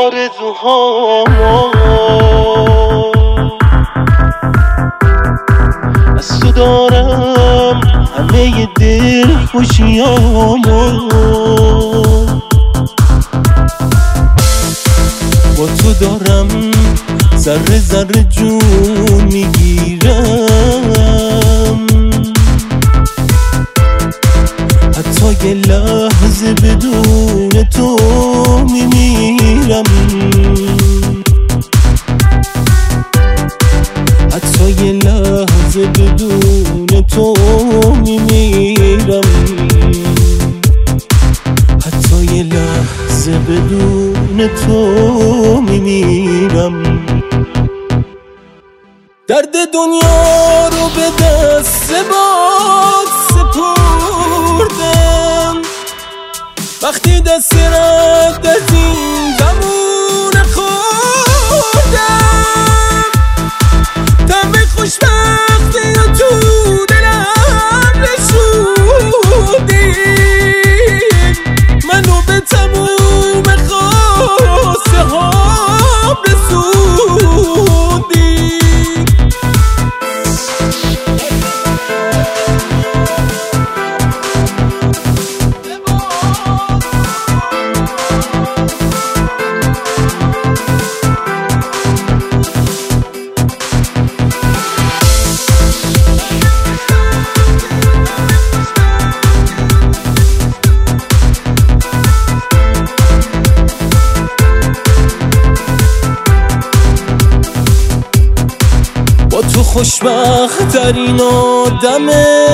آرزوهامو از تو دارم، همه دل خوشیامو با تو دارم، ذره ذره جون میگیرم، حتی یه لحظه بدون تو میمیرم، حتی یه لحظه بدون تو میمیرم، حتی یه لحظه بدون تو میمیرم. درد دنیا رو به دست باد سپردم، وقتی دست رد از این زمون خوردم، تمه خوشبختی رو تو دلم رسوندی، منو به تموم خواسته هام رسوندی. با تو خوشبخت ترین آدم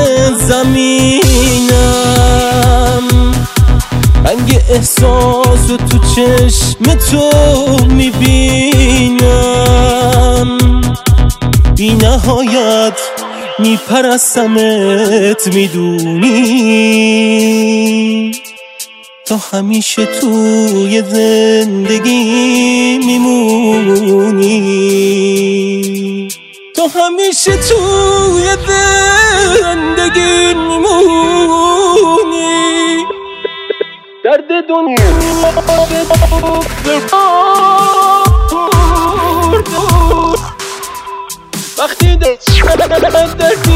زمینم، رنگ احساس رو تو چشم تو میبینم، بی نهایت میپرستمت میدونی، تا همیشه توی زندگی میمونی، تو همیشه توی زندگی میمونی. درد دنیا وقتی در